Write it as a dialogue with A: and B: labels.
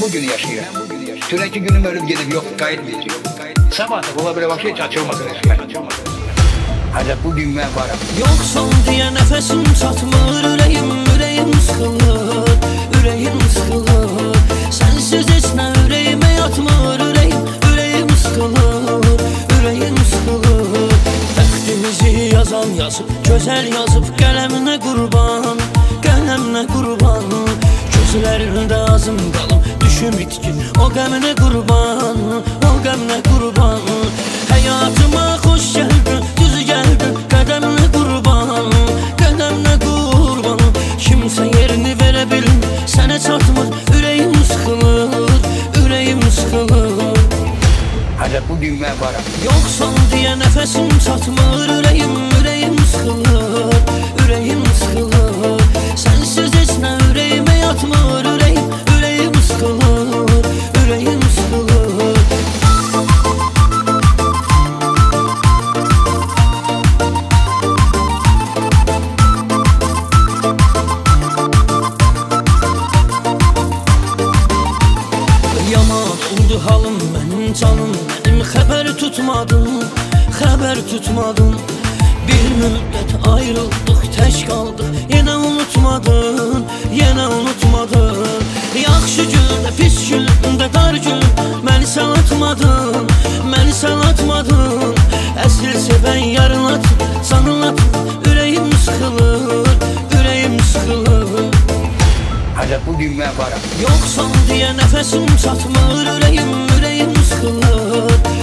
A: bugünü yaşayıram. Dünənki günüm ölüb gedib yox, qayıtmayacaq. Sabah da ola bile başka hiç açılmadı resmen. Ancak bugün ben varım.
B: Yoksan diye nefesim çatmır, ürəyim sıxılır, ürəyim sıxılır. Sensiz heç nə ürəyimə yatmır, ürəyim sıxılır, ürəyim sıxılır. Təqdimizi yazan yazıb, gözəl yazıb, qələminə qurban, qələminə qurban. Gözlərində azım qalım, düşüm itkin, o qəminə qurban, o qəminə qurban. Həyatıma xoş gəldin, düz gəldin, qədəminə qurban, qədəminə qurban. Kimsə yerini verə bilmir, sənə çatmır, ürəyim sıxılır, ürəyim sıxılır.
A: Ancak bugün ben varım.
B: Yoksan diye nefesim çatmır, ürəyim sıxılır, ürəyim sıxılır. Sensiz heç nə ürəyimə yatmır, ürəyim sıxılır, ürəyim sıxılır. Yaman oldu halım, mənim canım, mənim xəbər tutmadın. Bir müddət ayrıldıq, tək qaldıq, yenə unutmadın. Yaxşı gündə, pis gündə, dar gün, məni sən atmadın. Əsl sevən yarınlatın, sanılatın, ürəyim sıxılır, ürəyim sıxılır.
A: Ancak bugün ben varım.
B: Yoksan diye nefesim çatmır, ürəyim sıxılır,